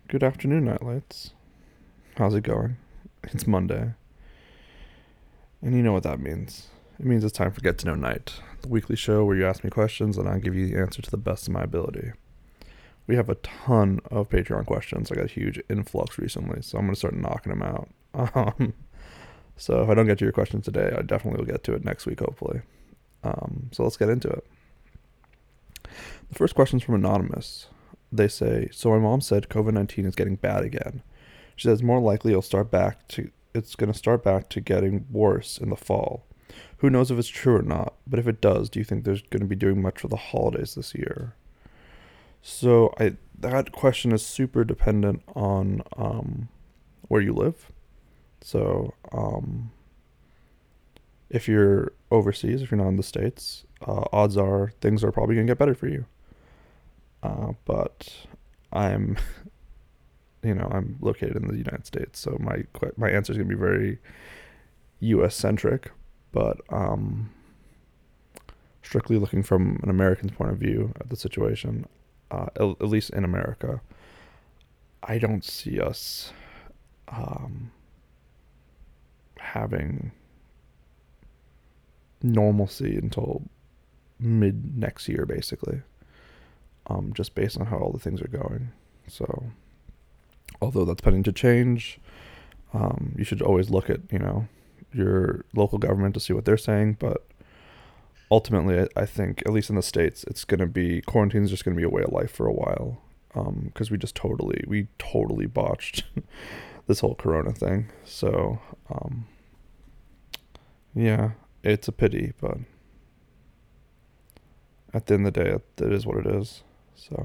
Good afternoon, Nightlights. How's it going? It's Monday, and you know what that means. It means it's time for Get to Know Night, the weekly show where you ask me questions and I give you the answer to the best of my ability. We have a ton of Patreon questions. I got a huge influx recently, so I'm going to start knocking them out. So if I don't get to your question today, I definitely will get to it next week, hopefully. So let's get into it. The first question is from Anonymous. They say, so my mom said COVID-19 is getting bad again. She says more likely it's going to start back to getting worse in the fall. Who knows if it's true or not, but if it does, do you think there's going to be doing much for the holidays this year? So that question is super dependent on where you live. So if you're overseas, if you're not in the States, odds are things are probably going to get better for you. But I'm I'm located in the United States, so my answer is going to be very U.S. centric, but strictly looking from an American's point of view at the situation, at least in America, I don't see us having normalcy until mid next year, basically. Just based on how all the things are going. So, although that's pending to change, you should always look at your local government to see what they're saying. But ultimately, I think at least in the States, it's going to be quarantine is just going to be a way of life for a while. Because we totally botched this whole Corona thing. So, yeah, it's a pity, but at the end of the day, it is what it is. So,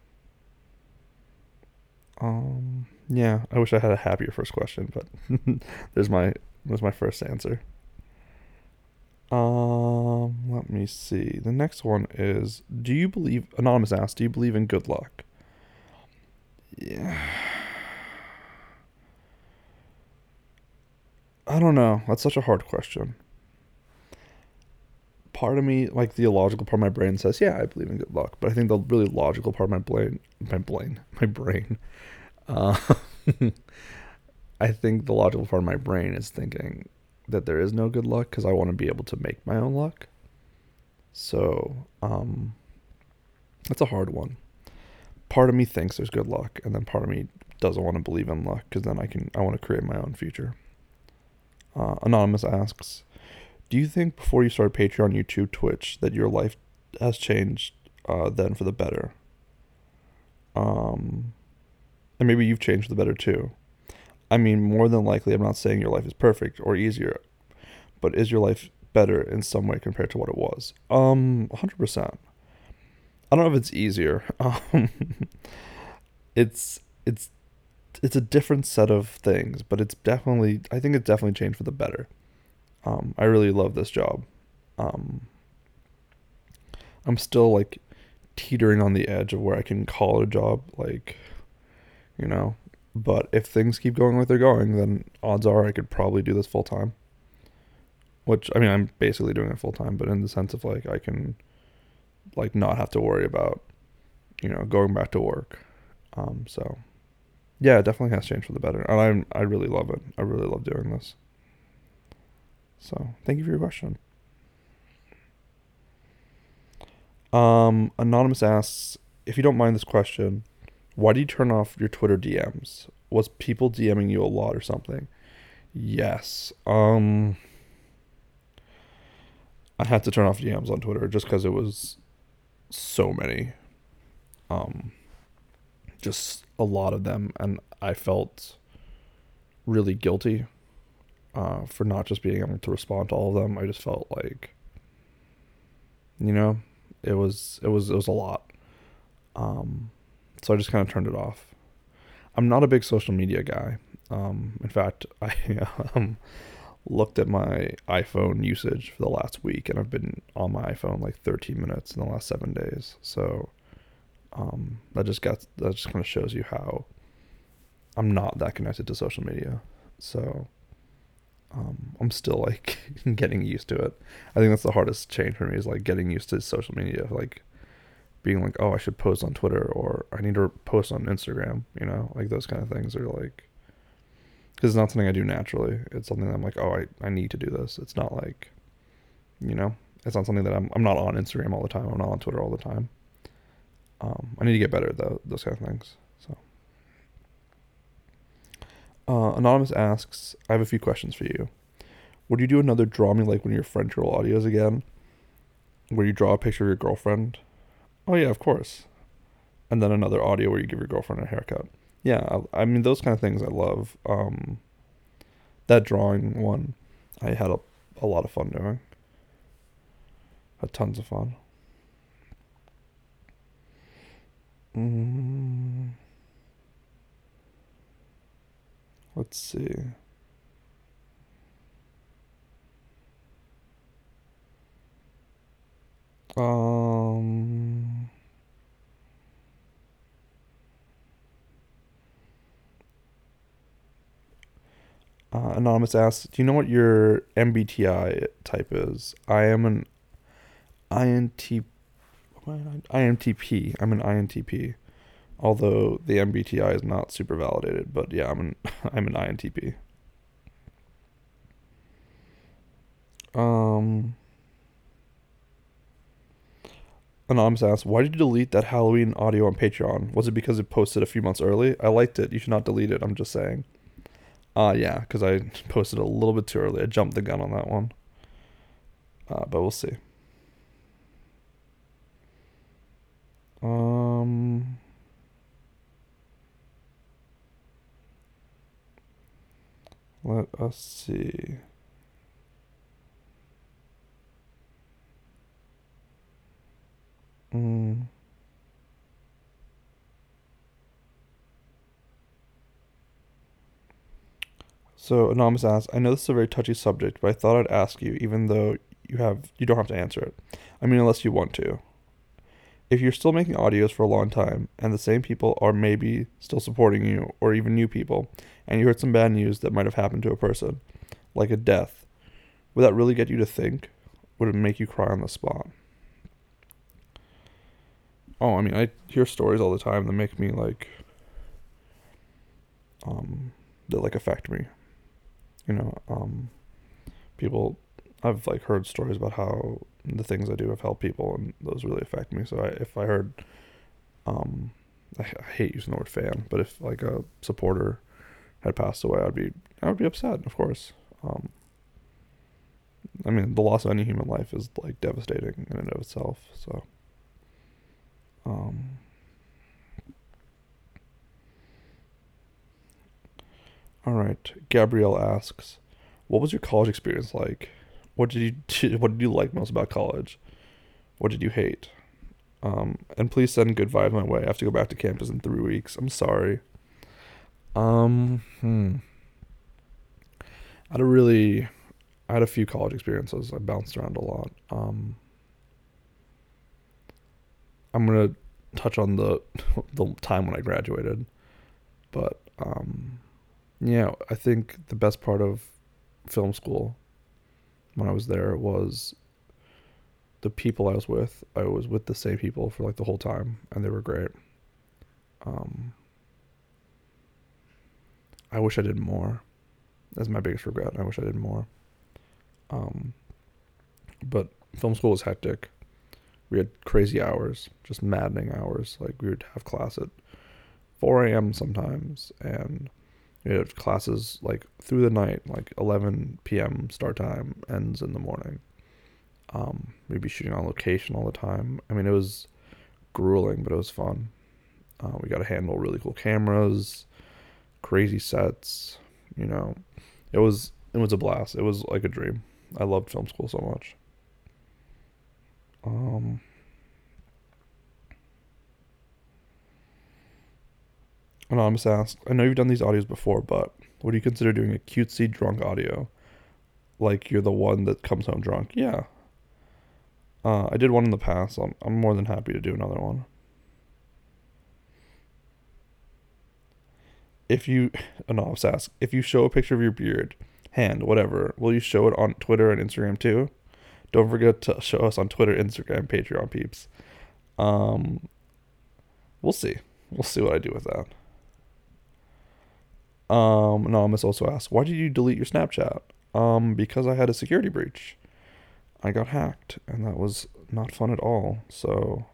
yeah, I wish I had a happier first question, but there's my first answer. Let me see. The next one is, Anonymous asked, do you believe in good luck? Yeah. I don't know. That's such a hard question. Part of me, like the illogical part of my brain says, yeah, I believe in good luck. But I think the really logical part of my brain, uh, I think the logical part of my brain is thinking that there is no good luck because I want to be able to make my own luck. So, that's a hard one. Part of me thinks there's good luck, and then part of me doesn't want to believe in luck because then I want to create my own future. Anonymous asks, do you think before you started Patreon, YouTube, Twitch, that your life has changed then for the better? And maybe you've changed for the better too. I mean, more than likely, I'm not saying your life is perfect or easier, but is your life better in some way compared to what it was? 100%. I don't know if it's easier. It's it's it's a different set of things, but I think it's definitely changed for the better. I really love this job. Um, I'm still like teetering on the edge of where I can call it a job, like, you know. But if things keep going like they're going, then odds are I could probably do this full time. Which I mean, I'm basically doing it full time, but in the sense of like I can like not have to worry about going back to work. So yeah, it definitely has changed for the better, and I really love it. I really love doing this. So thank you for your question. Anonymous asks, if you don't mind this question, why do you turn off your Twitter DMs? Was people DMing you a lot or something? Yes. I had to turn off DMs on Twitter just because it was so many. Um, just a lot of them, and I felt really guilty for not just being able to respond to all of them. I just felt like, you know, it was a lot. Um, so I just kind of turned it off. I'm not a big social media guy. In fact, I looked at my iPhone usage for the last week, and I've been on my iPhone like 13 minutes in the last 7 days. So that just kind of shows you how I'm not that connected to social media. So I'm still like getting used to it. I think that's the hardest change for me is like getting used to social media. Like being like, oh, I should post on Twitter or I need to post on Instagram, you know, like those kind of things are like, because it's not something I do naturally. It's something that I'm like, oh, I need to do this. It's not like, you know, it's not something that I'm not on Instagram all the time. I'm not on Twitter all the time. I need to get better at those kind of things. So, Anonymous asks, I have a few questions for you. Would you do another Draw Me Like One of Your French Girl audios again, where you draw a picture of your girlfriend? Oh yeah, of course. And then another audio where you give your girlfriend a haircut. Yeah, I mean those kind of things I love. That drawing one, I had a lot of fun doing. Had tons of fun. Mm, let's see. Um, Anonymous asks, do you know what your MBTI type is? I am an INT, INTP. I'm an INTP. Although the MBTI is not super validated, but yeah, I'm an INTP. Um, Anonymous asks, why did you delete that Halloween audio on Patreon? Was it because it posted a few months early? I liked it. You should not delete it. I'm just saying. Yeah, because I posted a little bit too early. I jumped the gun on that one. But we'll see. Um, let us see. Mm. So Anonymous asks, I know this is a very touchy subject, but I thought I'd ask you, even though you don't have to answer it. I mean, unless you want to. If you're still making audios for a long time, and the same people are maybe still supporting you, or even new people, and you heard some bad news that might have happened to a person, like a death, would that really get you to think? Would it make you cry on the spot? Oh, I mean, I hear stories all the time that make me like, that like affect me. You know, people, I've like heard stories about how the things I do have helped people, and those really affect me. So if I heard, um, I hate using the word fan, but if like a supporter had passed away, I would be upset, of course. Um, I mean, the loss of any human life is like devastating in and of itself. So, um, all right. Gabrielle asks, "What was your college experience like? What did you like most about college? What did you hate? And please send good vibes my way. I have to go back to campus in 3 weeks. I'm sorry. Um, hmm. I had a really, I had a few college experiences. I bounced around a lot. I'm gonna touch on the the time when I graduated, but yeah, I think the best part of film school when I was there was the people I was with. I was with the same people for like the whole time, and they were great. Um, I wish I did more. That's my biggest regret. I wish I did more. Um, but film school was hectic. We had crazy hours, just maddening hours. Like we would have class at 4 a.m. sometimes, and we had classes like through the night, like 11 p.m. start time, ends in the morning. We'd be shooting on location all the time. I mean, it was grueling, but it was fun. We got to handle really cool cameras, crazy sets. You know, it was a blast. It was like a dream. I loved film school so much. Um, Anonymous asked, I know you've done these audios before, but would you consider doing a cutesy drunk audio? Like you're the one that comes home drunk? Yeah. I did one in the past. So I'm more than happy to do another one. If you, Anonymous asks, if you show a picture of your beard, hand, whatever, will you show it on Twitter and Instagram too? Don't forget to show us on Twitter, Instagram, Patreon peeps. Um, we'll see. We'll see what I do with that. Anonymous also asked, why did you delete your Snapchat? Because I had a security breach. I got hacked, and that was not fun at all. So,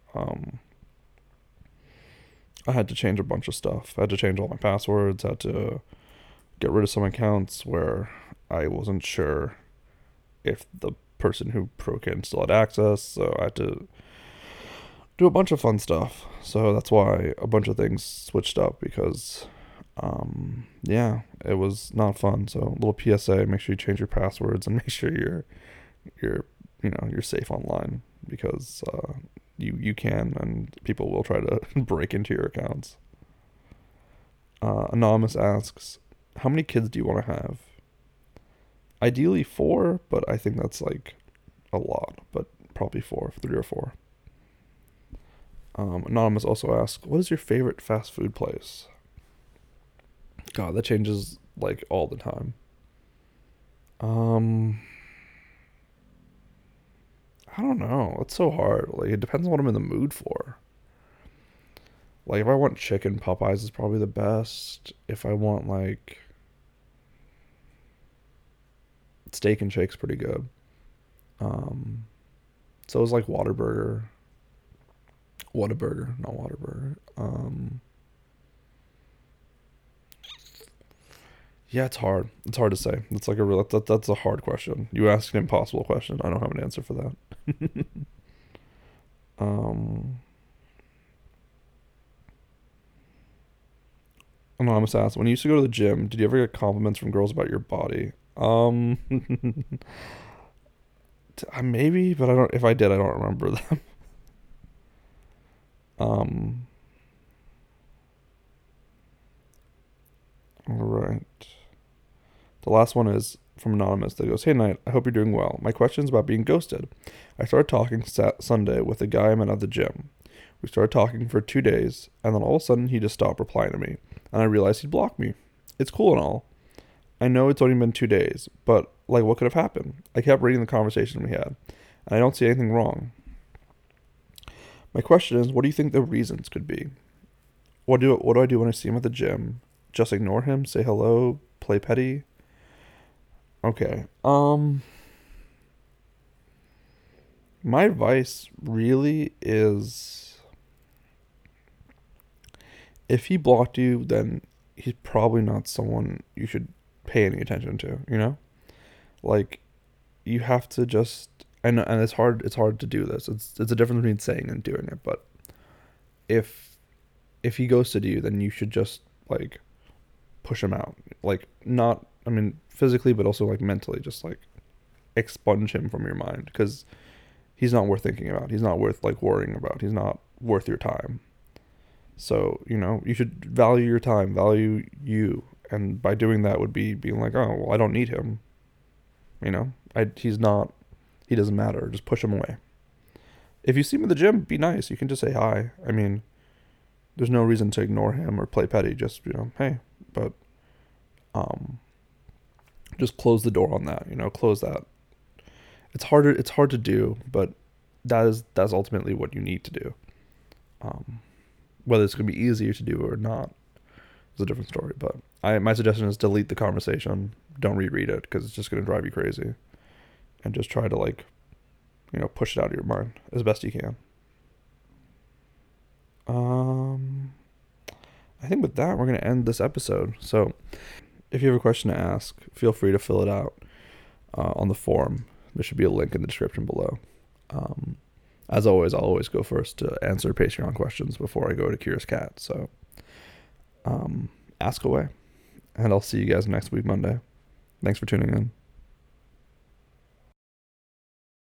I had to change a bunch of stuff. I had to change all my passwords. I had to get rid of some accounts where I wasn't sure if the person who broke in still had access. So I had to do a bunch of fun stuff. So that's why a bunch of things switched up because, yeah, it was not fun. So a little PSA: make sure you change your passwords and make sure you're you're safe online because you can and people will try to break into your accounts. Anonymous asks, how many kids do you want to have? Ideally 4, but I think that's like a lot, but probably 4, 3 or 4. Anonymous also asks, what is your favorite fast food place? God, that changes like all the time. I don't know. It's so hard. Like it depends on what I'm in the mood for. Like if I want chicken, Popeyes is probably the best. If I want like steak and shake's pretty good. Um, so it's like Whataburger. Whataburger, not Whataburger. Yeah, it's hard. It's hard to say. It's like a real. That's a hard question. You ask an impossible question. I don't have an answer for that. um, Anonymous asks, when you used to go to the gym, did you ever get compliments from girls about your body? Maybe, but I don't. If I did, I don't remember them. Um, all right. The last one is from Anonymous that goes, hey, Knight, I hope you're doing well. My question is about being ghosted. I started talking Sunday with a guy I met at the gym. We started talking for 2 days, and then all of a sudden he just stopped replying to me, and I realized he'd blocked me. It's cool and all. I know it's only been 2 days, but like what could have happened? I kept reading the conversation we had, and I don't see anything wrong. My question is, what do you think the reasons could be? What do I do when I see him at the gym? Just ignore him, say hello, play petty? Okay. My advice really is if he blocked you, then he's probably not someone you should pay any attention to, you know? Like you have to just and it's hard to do this. It's a difference between saying and doing it, but if he ghosted you, then you should just like push him out. Like not I mean physically but also like mentally just like expunge him from your mind because he's not worth thinking about. He's not worth like worrying about. He's not worth your time. So, you should value your time, value you. And by doing that would be being like, oh, well, I don't need him. He doesn't matter. Just push him away. If you see him in the gym, be nice. You can just say hi. I mean, there's no reason to ignore him or play petty. Just, hey. But, just close the door on that, close that. It's hard to do, but that's ultimately what you need to do. Whether it's going to be easier to do or not is a different story. But my suggestion is delete the conversation. Don't reread it because it's just going to drive you crazy. And just try to push it out of your mind as best you can. I think with that, we're going to end this episode. So if you have a question to ask, feel free to fill it out on the forum. There should be a link in the description below. As always, I'll always go first to answer Patreon questions before I go to Curious Cat. So ask away. And I'll see you guys next week, Monday. Thanks for tuning in.